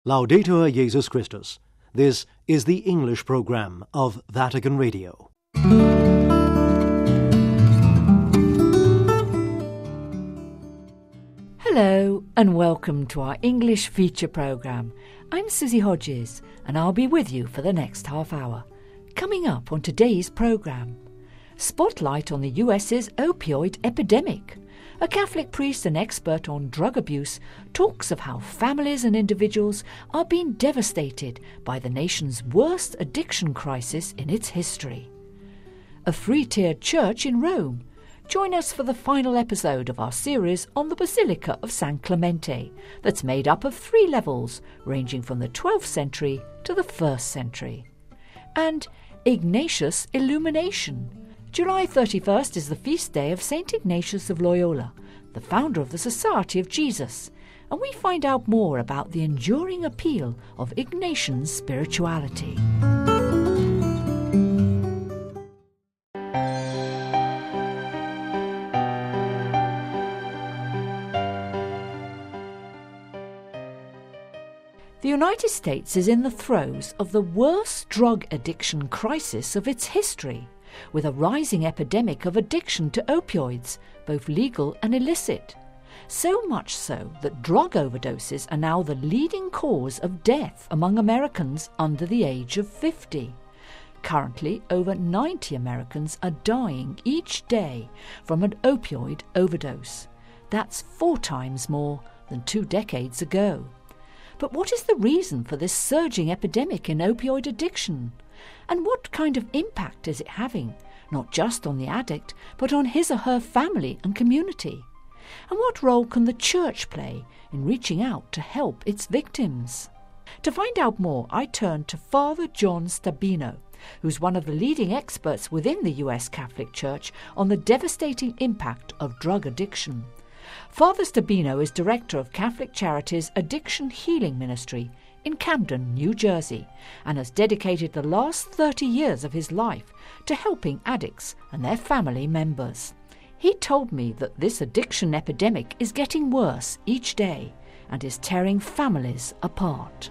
Laudetur Jesus Christus. This is the English program of Vatican Radio. Hello and welcome to our English feature programme. I'm Susie Hodges and I'll be with you for the next half hour. Coming up on today's programme, spotlight on the US's opioid epidemic. A Catholic priest and expert on drug abuse talks of how families and individuals are being devastated by the nation's worst addiction crisis in its history. A three-tiered church in Rome. Join us for the final episode of our series on the Basilica of San Clemente, that's made up of 3 levels, ranging from the 12th century to the 1st century. And Ignatius Illumination. July 31st is the feast day of St. Ignatius of Loyola, the founder of the Society of Jesus, and we find out more about the enduring appeal of Ignatian spirituality. The United States is in the throes of the worst drug addiction crisis of its history, with a rising epidemic of addiction to opioids, both legal and illicit. So much so that drug overdoses are now the leading cause of death among Americans under the age of 50. Currently, over 90 Americans are dying each day from an opioid overdose. That's 4 times more than 2 decades ago. But what is the reason for this surging epidemic in opioid addiction? And what kind of impact is it having, not just on the addict, but on his or her family and community? And what role can the Church play in reaching out to help its victims? To find out more, I turn to Father John Stabino, who's one of the leading experts within the US Catholic Church on the devastating impact of drug addiction. Father Stabino is director of Catholic Charities' Addiction Healing Ministry in Camden, New Jersey, and has dedicated the last 30 years of his life to helping addicts and their family members. He told me that this addiction epidemic is getting worse each day and is tearing families apart.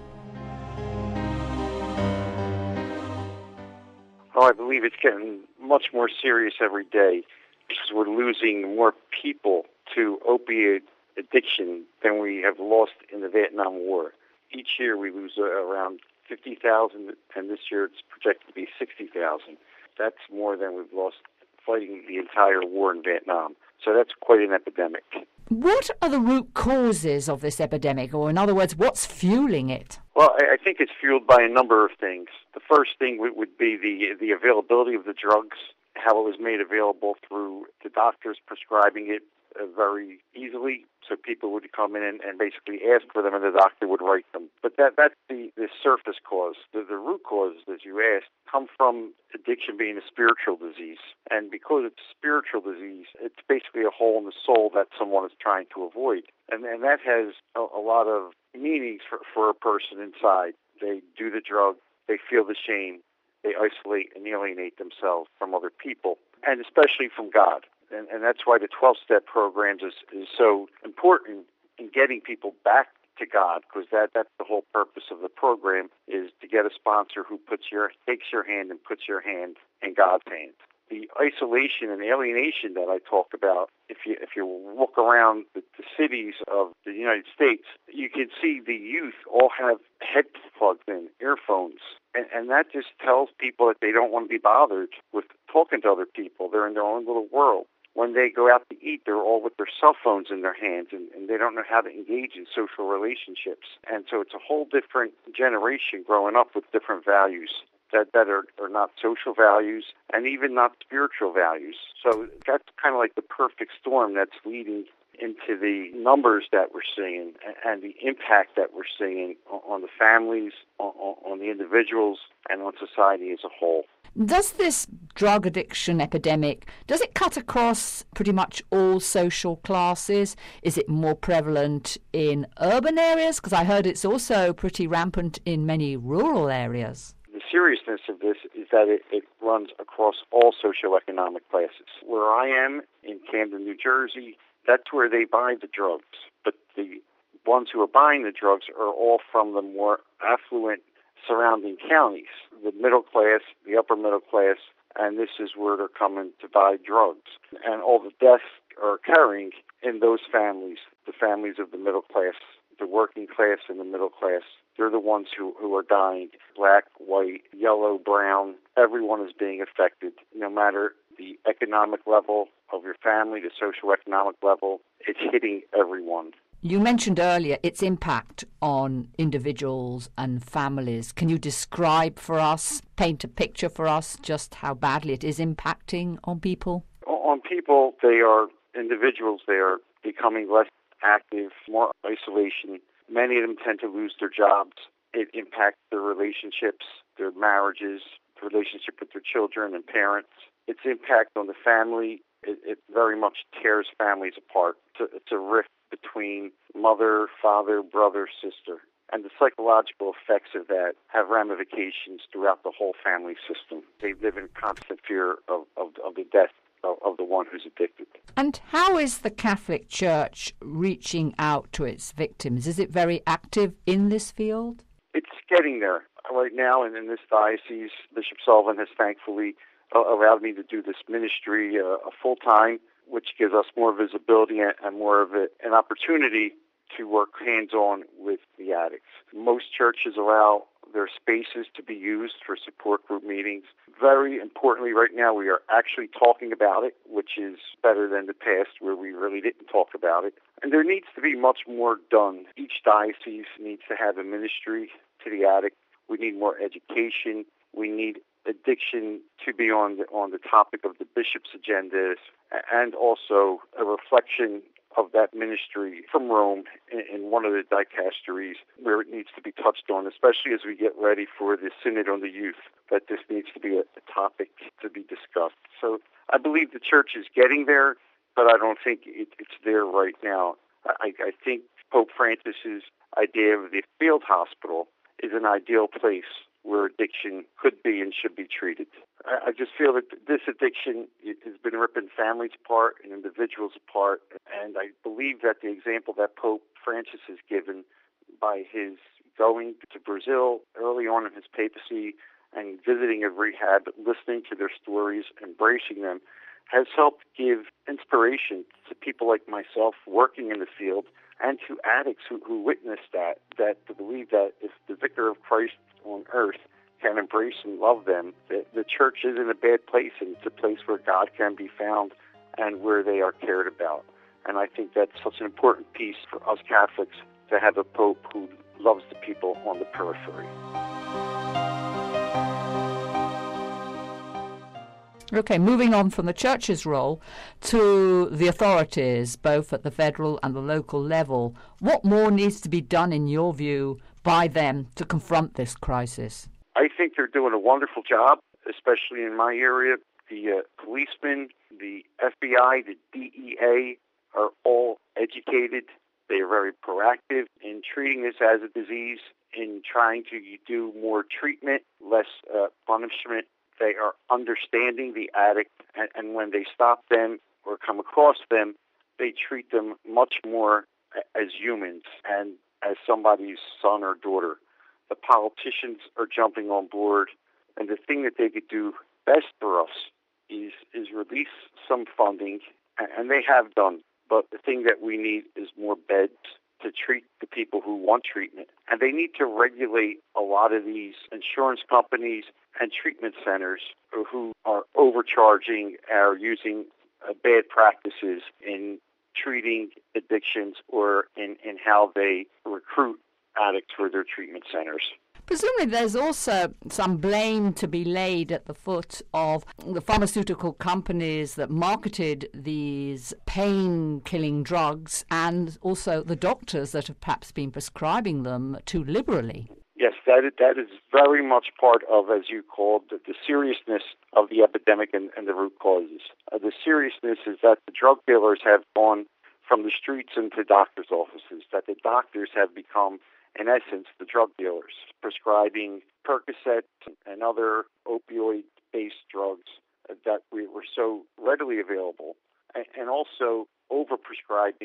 Oh, I believe it's getting much more serious every day because we're losing more people to opiate addiction than we have lost in the Vietnam War. Each year we lose around 50,000, and this year it's projected to be 60,000. That's more than we've lost fighting the entire war in Vietnam. So that's quite an epidemic. What are the root causes of this epidemic, or in other words, what's fueling it? Well, I think it's fueled by a number of things. The first thing would be the availability of the drugs, how it was made available through the doctors prescribing it very easily, so people would come in and basically ask for them and the doctor would write them. But that's the surface cause. The root causes, as you asked, come from addiction being a spiritual disease. And because it's a spiritual disease, it's basically a hole in the soul that someone is trying to avoid. And that has a lot of meanings for a person inside. They do the drug, they feel the shame, they isolate and alienate themselves from other people, and especially from God. And that's why the 12-step programs is so important in getting people back to God, because that's the whole purpose of the program, is to get a sponsor who takes your hand and puts your hand in God's hand. The isolation and alienation that I talk about, if you look around the cities of the United States, you can see the youth all have headphones in, earphones, and that just tells people that they don't want to be bothered with talking to other people. They're in their own little world. When they go out to eat, they're all with their cell phones in their hands, and they don't know how to engage in social relationships. And so it's a whole different generation growing up with different values that are not social values and even not spiritual values. So that's kind of like the perfect storm that's leading into the numbers that we're seeing and the impact that we're seeing on the families, on the individuals, and on society as a whole. Does this drug addiction epidemic, does it cut across pretty much all social classes? Is it more prevalent in urban areas? Because I heard it's also pretty rampant in many rural areas. The seriousness of this is that it runs across all socioeconomic classes. Where I am in Camden, New Jersey, that's where they buy the drugs. But the ones who are buying the drugs are all from the more affluent surrounding counties, the middle class, the upper middle class, and this is where they're coming to buy drugs. And all the deaths are occurring in those families, the families of the middle class, the working class and the middle class. They're the ones who are dying. Black, white, yellow, brown, everyone is being affected. No matter the economic level of your family, the socioeconomic level, it's hitting everyone. You mentioned earlier its impact on individuals and families. Can you describe for us, paint a picture for us, just how badly it is impacting on people? On people, they are individuals. They are becoming less active, more isolation. Many of them tend to lose their jobs. It impacts their relationships, their marriages, the relationship with their children and parents. Its impact on the family, it very much tears families apart. It's a rift between mother, father, brother, sister. And the psychological effects of that have ramifications throughout the whole family system. They live in constant fear of the death of the one who's addicted. And how is the Catholic Church reaching out to its victims? Is it very active in this field? It's getting there. Right now, in this diocese, Bishop Sullivan has thankfully allowed me to do this ministry full-time, which gives us more visibility and more of an opportunity to work hands-on with the addicts. Most churches allow their spaces to be used for support group meetings. Very importantly, right now we are actually talking about it, which is better than the past where we really didn't talk about it. And there needs to be much more done. Each diocese needs to have a ministry to the addict. We need more education. We need addiction to be on the topic of the bishop's agendas, and also a reflection of that ministry from Rome in one of the dicasteries where it needs to be touched on, especially as we get ready for the Synod on the Youth, that this needs to be a topic to be discussed. So I believe the church is getting there, but I don't think it's there right now. I think Pope Francis's idea of the field hospital is an ideal place where addiction could be and should be treated. I just feel that this addiction has been ripping families apart and individuals apart, and I believe that the example that Pope Francis has given by his going to Brazil early on in his papacy and visiting a rehab, listening to their stories, embracing them, has helped give inspiration to people like myself working in the field and to addicts who witnessed that to believe that if the Vicar of Christ on earth can embrace and love them, the church isn't a bad place, and it's a place where God can be found and where they are cared about. And I think that's such an important piece for us Catholics to have a Pope who loves the people on the periphery. Okay, moving on from the Church's role to the authorities, both at the federal and the local level. What more needs to be done, in your view, by them to confront this crisis? I think they're doing a wonderful job, especially in my area. The policemen, the FBI, the DEA are all educated. They are very proactive in treating this as a disease, in trying to do more treatment, less punishment. They are understanding the addict, and when they stop them or come across them, they treat them much more as humans and as somebody's son or daughter. The politicians are jumping on board, and the thing that they could do best for us is release some funding, and they have done. But the thing that we need is more beds to treat the people who want treatment. And they need to regulate a lot of these insurance companies and treatment centers who are overcharging or using bad practices in treating addictions or in how they recruit addicts for their treatment centers. Presumably there's also some blame to be laid at the foot of the pharmaceutical companies that marketed these pain-killing drugs, and also the doctors that have perhaps been prescribing them too liberally. Yes, that is very much part of, as you called, the seriousness of the epidemic and the root causes. The seriousness is that the drug dealers have gone from the streets into doctors' offices, that the doctors have become, in essence, the drug dealers, prescribing Percocet and other opioid-based drugs that were so readily available, and also overprescribing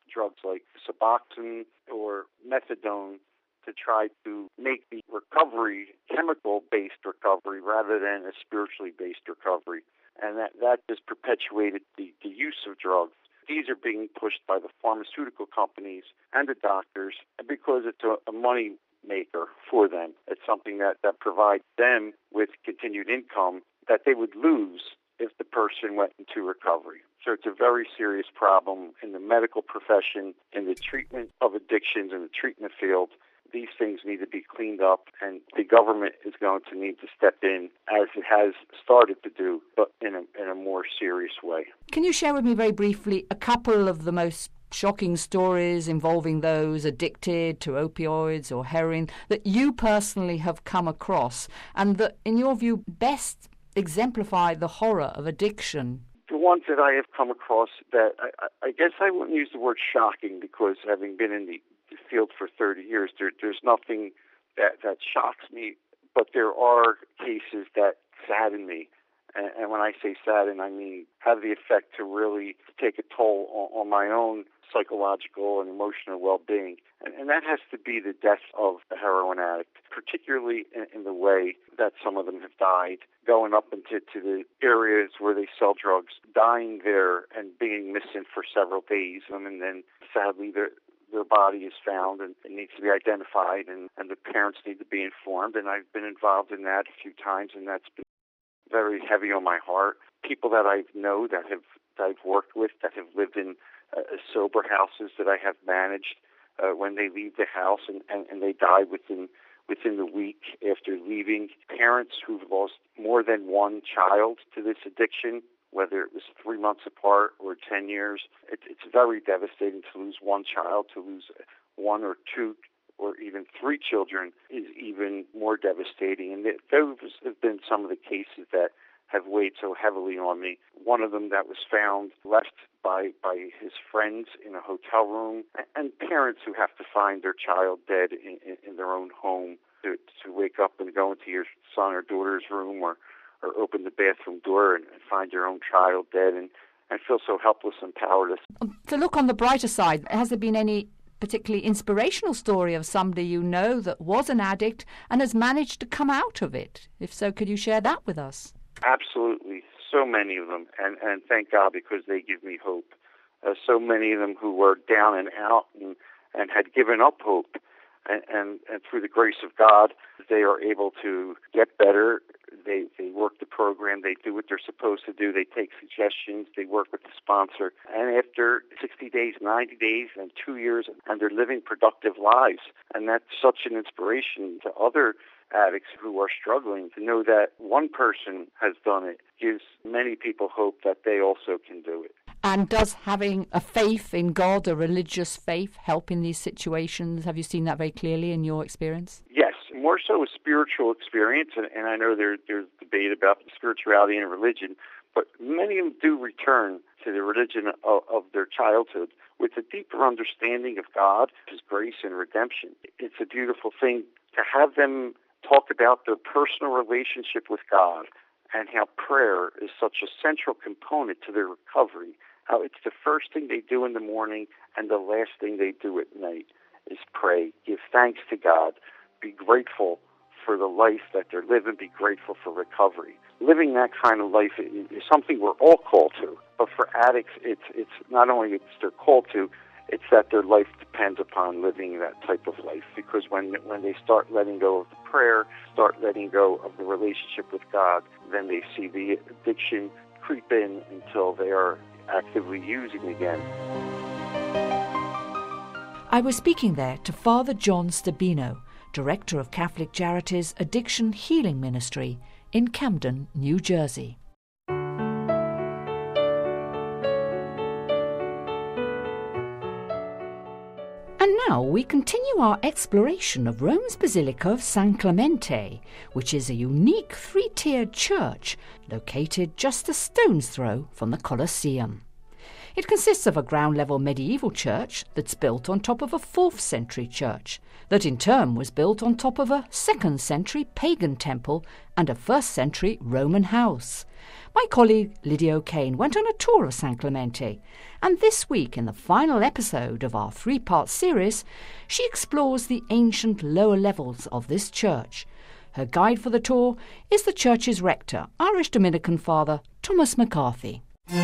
drugs like Suboxone or methadone to try to make the recovery chemical-based recovery rather than a spiritually-based recovery. And that just perpetuated the use of drugs. These are being pushed by the pharmaceutical companies and the doctors because it's a money maker for them. It's something that provides them with continued income that they would lose if the person went into recovery. So it's a very serious problem in the medical profession, in the treatment of addictions, in the treatment field. These things need to be cleaned up, and the government is going to need to step in, as it has started to do, but in a more serious way. Can you share with me very briefly a couple of the most shocking stories involving those addicted to opioids or heroin that you personally have come across and that, in your view, best exemplify the horror of addiction? The ones that I have come across that I guess I wouldn't use the word shocking, because having been in the field for 30 years, there's nothing that shocks me, but there are cases that sadden me. And when I say sadden, I mean have the effect to really take a toll on my own psychological and emotional well-being. And that has to be the death of a heroin addict, particularly in the way that some of them have died, going up into the areas where they sell drugs, dying there and being missing for several days. And then sadly, their body is found and it needs to be identified, and the parents need to be informed. And I've been involved in that a few times, and that's been very heavy on my heart. People that I know that I've worked with, that have lived in sober houses that I have managed, when they leave the house and they die within the week after leaving. Parents who've lost more than one child to this addiction, whether it was 3 months apart or 10 years. It's very devastating to lose one child. To lose one or two or even three children is even more devastating. And those have been some of the cases that have weighed so heavily on me. One of them that was found left by his friends in a hotel room, and parents who have to find their child dead in their own home, to wake up and go into your son or daughter's room or open the bathroom door and find your own child dead and feel so helpless and powerless. To look on the brighter side, has there been any particularly inspirational story of somebody you know that was an addict and has managed to come out of it? If so, could you share that with us? Absolutely. So many of them, and thank God, because they give me hope. So many of them who were down and out and had given up hope, and through the grace of God, they are able to get better. They work the program. They do what they're supposed to do. They take suggestions. They work with the sponsor. And after 60 days, 90 days, and 2 years, and they're living productive lives. And that's such an inspiration to other addicts who are struggling. To know that one person has done it gives many people hope that they also can do it. And does having a faith in God, a religious faith, help in these situations? Have you seen that very clearly in your experience? Yes, more so a spiritual experience, and I know there's debate about spirituality and religion, but many of them do return to the religion of their childhood with a deeper understanding of God, His grace and redemption. It's a beautiful thing to have them talk about their personal relationship with God and how prayer is such a central component to their recovery, how it's the first thing they do in the morning and the last thing they do at night is pray, give thanks to God, be grateful for the life that they're living, be grateful for recovery. Living that kind of life is something we're all called to, but for addicts, it's not only it's they're called to, it's that their life depends upon living that type of life. Because when they start letting go of the prayer, start letting go of the relationship with God, then they see the addiction creep in until they are actively using again. I was speaking there to Father John Stabino, Director of Catholic Charities Addiction Healing Ministry in Camden, New Jersey. And now we continue our exploration of Rome's Basilica of San Clemente, which is a unique three-tiered church located just a stone's throw from the Colosseum. It consists of a ground-level medieval church that's built on top of a 4th century church, that in turn was built on top of a 2nd century pagan temple and a 1st century Roman house, My colleague Lydia O'Kane went on a tour of San Clemente, and this week, in the final episode of our 3-part series, she explores the ancient lower levels of this church. Her guide for the tour is the church's rector, Irish Dominican Father Thomas McCarthy.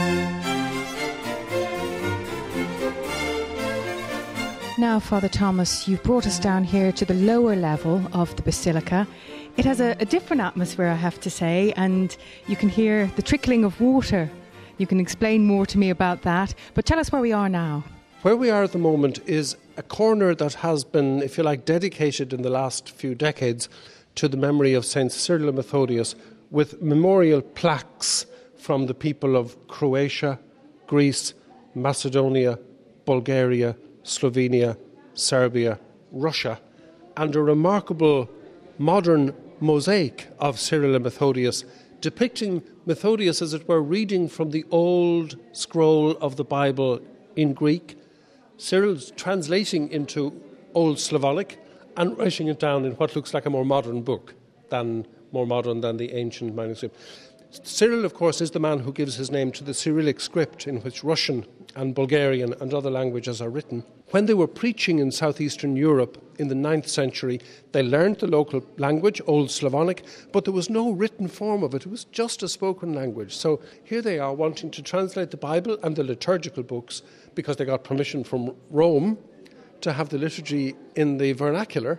Now, Father Thomas, you've brought us down here to the lower level of the Basilica. It has a different atmosphere, I have to say, and you can hear the trickling of water. You can explain more to me about that, but tell us where we are now. Where we are at the moment is a corner that has been, if you like, dedicated in the last few decades to the memory of Saint Cyril and Methodius, with memorial plaques from the people of Croatia, Greece, Macedonia, Bulgaria, Slovenia, Serbia, Russia, and a remarkable modern mosaic of Cyril and Methodius, depicting Methodius, as it were, reading from the old scroll of the Bible in Greek, Cyril's translating into Old Slavonic and writing it down in what looks like a more modern book, more modern than the ancient manuscript. Cyril, of course, is the man who gives his name to the Cyrillic script in which Russian and Bulgarian and other languages are written. When they were preaching in southeastern Europe in the 9th century, they learned the local language, Old Slavonic, but there was no written form of it. It was just a spoken language. So here they are wanting to translate the Bible and the liturgical books because they got permission from Rome to have the liturgy in the vernacular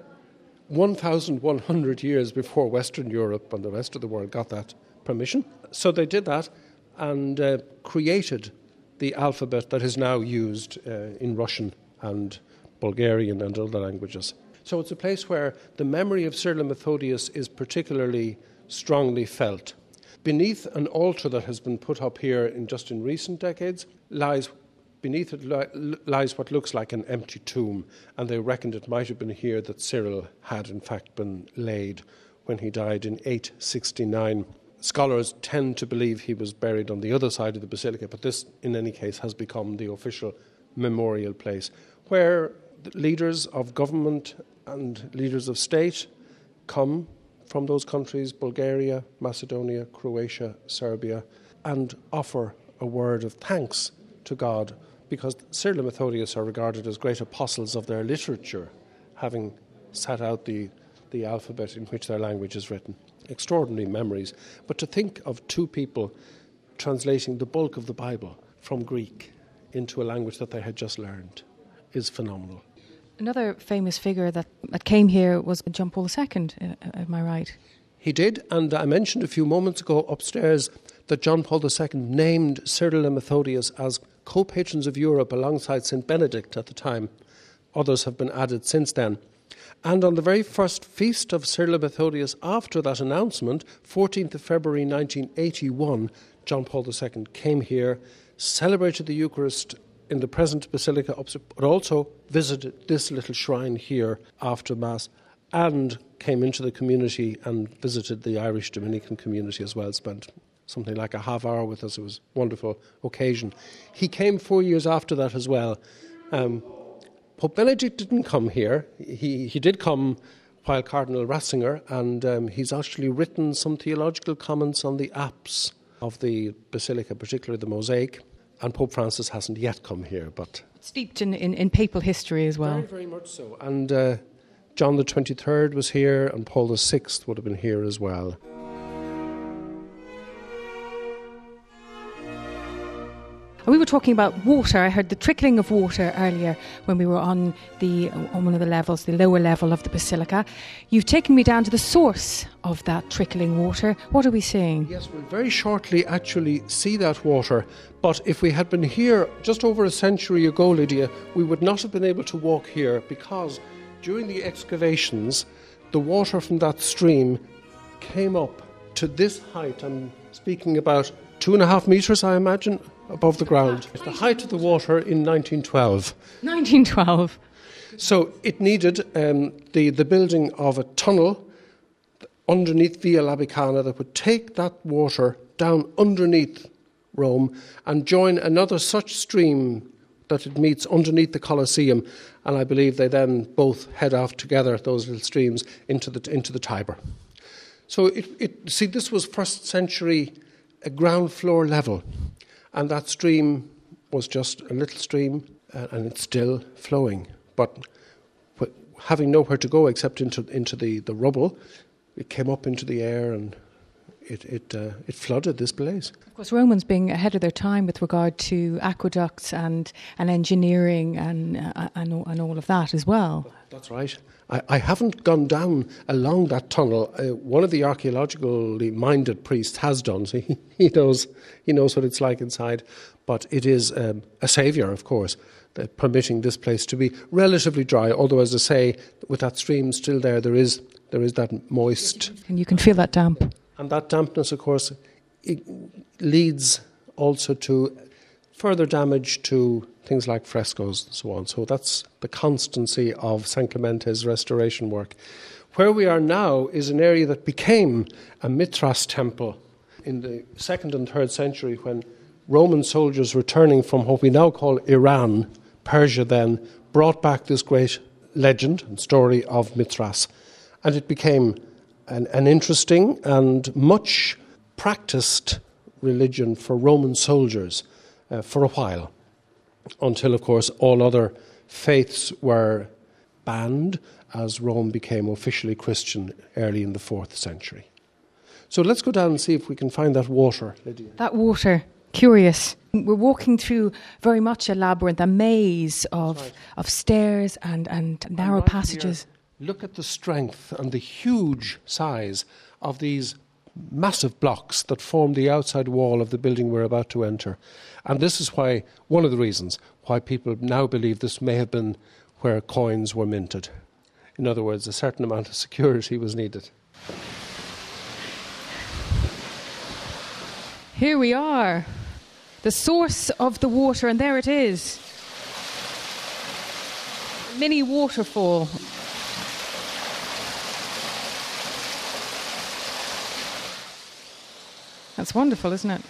1,100 years before Western Europe and the rest of the world got that permission. So they did that and created the alphabet that is now used in Russian and Bulgarian and other languages. So it's a place where the memory of Cyril and Methodius is particularly strongly felt. Beneath an altar that has been put up here in recent decades, beneath it lies what looks like an empty tomb, and they reckoned it might have been here that Cyril had in fact been laid when he died in 869. Scholars tend to believe he was buried on the other side of the basilica, but this, in any case, has become the official memorial place where leaders of government and leaders of state come from those countries, Bulgaria, Macedonia, Croatia, Serbia, and offer a word of thanks to God, because Cyril and Methodius are regarded as great apostles of their literature, having set out the alphabet in which their language is written. Extraordinary memories. But to think of two people translating the bulk of the Bible from Greek into a language that they had just learned is phenomenal. Another famous figure that came here was John Paul II, am I right? He did, and I mentioned a few moments ago upstairs that John Paul II named Cyril and Methodius as co-patrons of Europe alongside St. Benedict at the time. Others have been added since then. And on the very first feast of Cyril and Methodius after that announcement, 14th of February 1981, John Paul II came here, celebrated the Eucharist in the present Basilica, but also visited this little shrine here after Mass, and came into the community and visited the Irish Dominican community as well, spent something like a half hour with us. It was a wonderful occasion. He came 4 years after that as well. Pope Benedict didn't come here. He did come while Cardinal Ratzinger, and he's actually written some theological comments on the apse of the Basilica, particularly the mosaic, and Pope Francis hasn't yet come here. But steeped in papal history as well. Very, very much so. And John the 23rd was here, and Paul the 6th would have been here as well. We were talking about water. I heard the trickling of water earlier when we were on one of the levels, the lower level of the Basilica. You've taken me down to the source of that trickling water. What are we seeing? Yes, we'll very shortly actually see that water. But if we had been here just over a century ago, Lydia, we would not have been able to walk here because during the excavations, the water from that stream came up to this height. I'm speaking about 2.5 metres, I imagine, above the ground. It's the height of the water in 1912. 1912. So it needed the building of a tunnel underneath Via Labicana that would take that water down underneath Rome and join another such stream that it meets underneath the Colosseum. And I believe they then both head off together, those little streams, into the Tiber. So this was first century a ground floor level. And that stream was just a little stream, and it's still flowing. But having nowhere to go except into the rubble, it came up into the air and it flooded this place. Of course, Romans being ahead of their time with regard to aqueducts and engineering and all of that as well. That's right. I haven't gone down along that tunnel. One of the archaeologically minded priests has done, so he knows what it's like inside. But it is a saviour, of course, permitting this place to be relatively dry. Although, as I say, with that stream still there is that moist. And you can feel that damp. And that dampness, of course, it leads also to further damage to things like frescoes and so on. So that's the constancy of San Clemente's restoration work. Where we are now is an area that became a Mithras temple in the 2nd and 3rd century, when Roman soldiers returning from what we now call Iran, Persia then, brought back this great legend and story of Mithras. And it became an interesting and much practiced religion for Roman soldiers for a while, until, of course, all other faiths were banned as Rome became officially Christian early in the 4th century. So let's go down and see if we can find that water, Lydia. That water, curious. We're walking through very much a labyrinth, a maze of stairs and narrow passages. Here, look at the strength and the huge size of these massive blocks that form the outside wall of the building we're about to enter. And this is why, one of the reasons why people now believe this may have been where coins were minted. In other words, a certain amount of security was needed. Here we are, the source of the water, and there it is. Mini waterfall. That's wonderful, isn't it?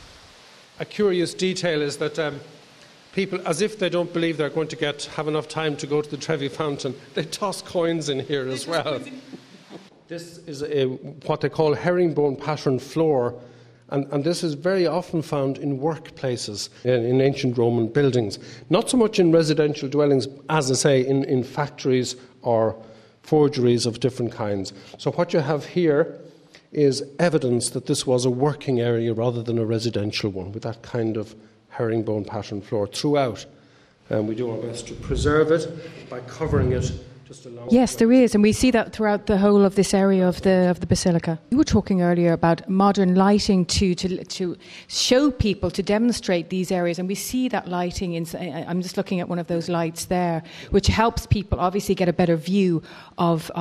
A curious detail is that people, as if they don't believe they're going to have enough time to go to the Trevi Fountain, they toss coins in here as well. This is what they call herringbone pattern floor, and this is very often found in workplaces in ancient Roman buildings. Not so much in residential dwellings, as I say, in factories or forgeries of different kinds. So what you have here is evidence that this was a working area rather than a residential one, with that kind of herringbone pattern floor throughout. And we do our best to preserve it by covering it just along. Yes, there is, and we see that throughout the whole of this area of the basilica. You were talking earlier about modern lighting to show people, to demonstrate these areas, and we see that lighting. I'm just looking at one of those lights there, which helps people obviously get a better view of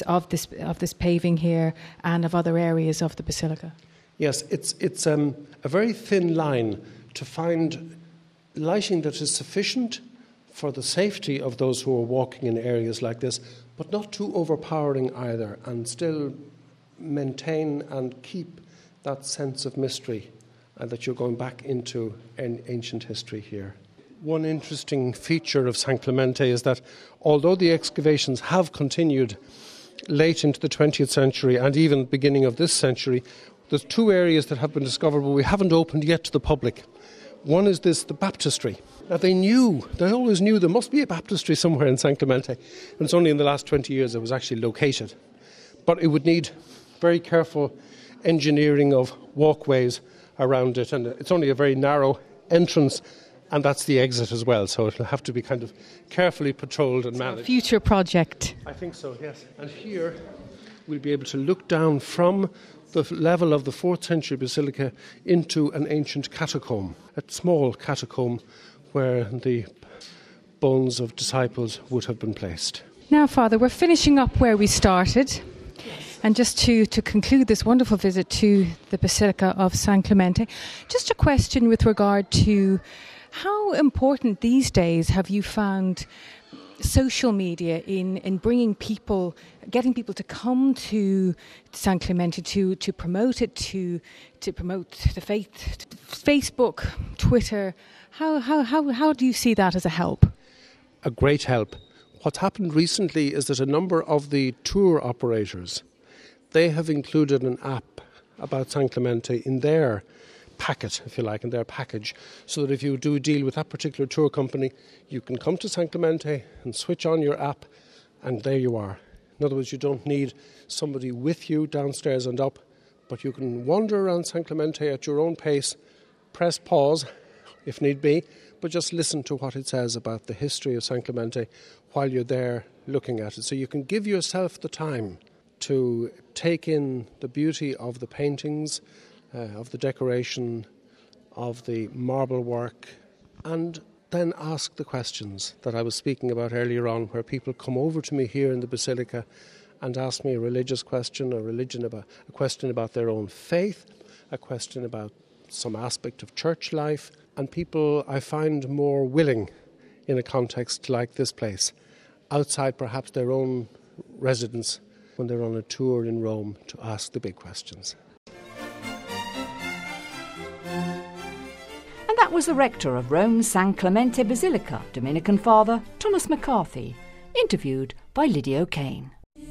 this paving here and of other areas of the basilica. Yes, it's a very thin line to find lighting that is sufficient for the safety of those who are walking in areas like this, but not too overpowering either, and still maintain and keep that sense of mystery that you're going back into an ancient history here. One interesting feature of San Clemente is that although the excavations have continued late into the 20th century and even beginning of this century, there's two areas that have been discovered but we haven't opened yet to the public. One is the baptistry. Now they always knew there must be a baptistry somewhere in San Clemente, and it's only in the last 20 years it was actually located. But it would need very careful engineering of walkways around it, and it's only a very narrow entrance, and that's the exit as well, so it'll have to be kind of carefully patrolled and managed. A future project. I think so, yes. And here we'll be able to look down from the level of the 4th century basilica into an ancient catacomb, a small catacomb where the bones of disciples would have been placed. Now, Father, we're finishing up where we started. And just to conclude this wonderful visit to the Basilica of San Clemente, just a question with regard to how important these days have you found social media in bringing people, getting people to come to San Clemente to promote it, to promote the faith, Facebook, Twitter. How do you see that as a help? A great help. What's happened recently is that a number of the tour operators, they have included an app about San Clemente in their packet, if you like, in their package, so that if you do deal with that particular tour company, you can come to San Clemente and switch on your app, and there you are. In other words, you don't need somebody with you downstairs and up, but you can wander around San Clemente at your own pace, press pause if need be, but just listen to what it says about the history of San Clemente while you're there looking at it. So you can give yourself the time to take in the beauty of the paintings, of the decoration, of the marble work, and then ask the questions that I was speaking about earlier on, where people come over to me here in the Basilica and ask me a religious question, a question about their own faith, a question about some aspect of church life, and people I find more willing in a context like this place, outside perhaps their own residence, when they're on a tour in Rome, to ask the big questions. And that was the rector of Rome's San Clemente Basilica, Dominican Father Thomas McCarthy, interviewed by Lydia O'Kane.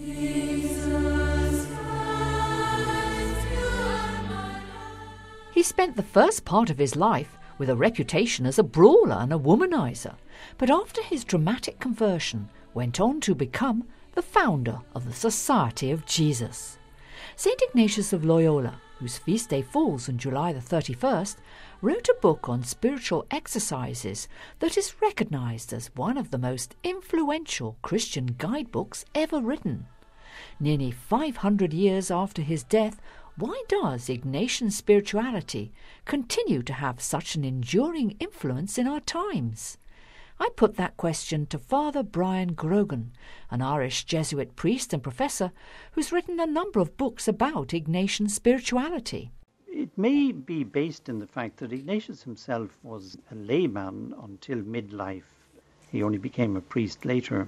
He spent the first part of his life with a reputation as a brawler and a womanizer, but after his dramatic conversion went on to become the founder of the Society of Jesus. St. Ignatius of Loyola, whose feast day falls on July the 31st, wrote a book on spiritual exercises that is recognised as one of the most influential Christian guidebooks ever written. Nearly 500 years after his death, why does Ignatian spirituality continue to have such an enduring influence in our times? I put that question to Father Brian Grogan, an Irish Jesuit priest and professor who's written a number of books about Ignatian spirituality. It may be based in the fact that Ignatius himself was a layman until midlife. He only became a priest later.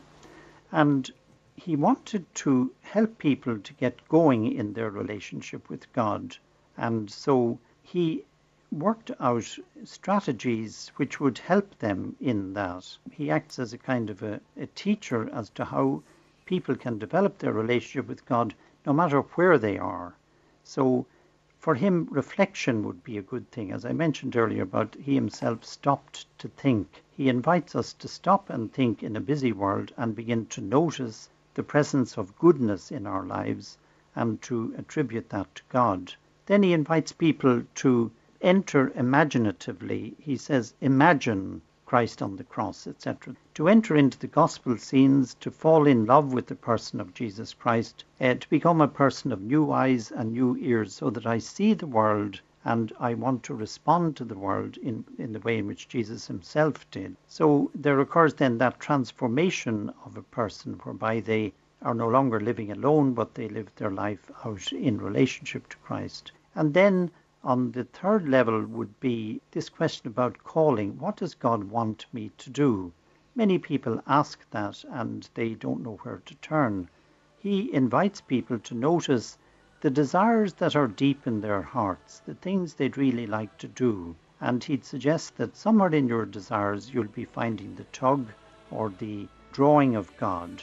And he wanted to help people to get going in their relationship with God. And so he worked out strategies which would help them in that. He acts as a kind of a teacher as to how people can develop their relationship with God no matter where they are. So for him, reflection would be a good thing. As I mentioned earlier about he himself stopped to think. He invites us to stop and think in a busy world and begin to notice the presence of goodness in our lives and to attribute that to God. Then he invites people to enter imaginatively. He says, imagine Christ on the cross, etc. To enter into the gospel scenes, to fall in love with the person of Jesus Christ, to become a person of new eyes and new ears, so that I see the world and I want to respond to the world in the way in which Jesus himself did. So there occurs then that transformation of a person whereby they are no longer living alone, but they live their life out in relationship to Christ. And then on the third level would be this question about calling. What does God want me to do? Many people ask that and they don't know where to turn. He invites people to notice the desires that are deep in their hearts, the things they'd really like to do. And he'd suggest that somewhere in your desires you'll be finding the tug or the drawing of God.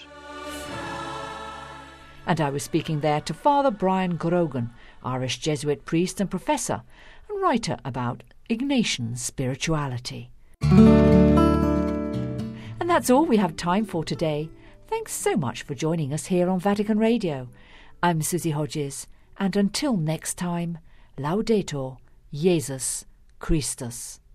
And I was speaking there to Father Brian Grogan, Irish Jesuit priest and professor, and writer about Ignatian spirituality. And that's all we have time for today. Thanks so much for joining us here on Vatican Radio. I'm Susie Hodges, and until next time, Laudetur Jesus Christus.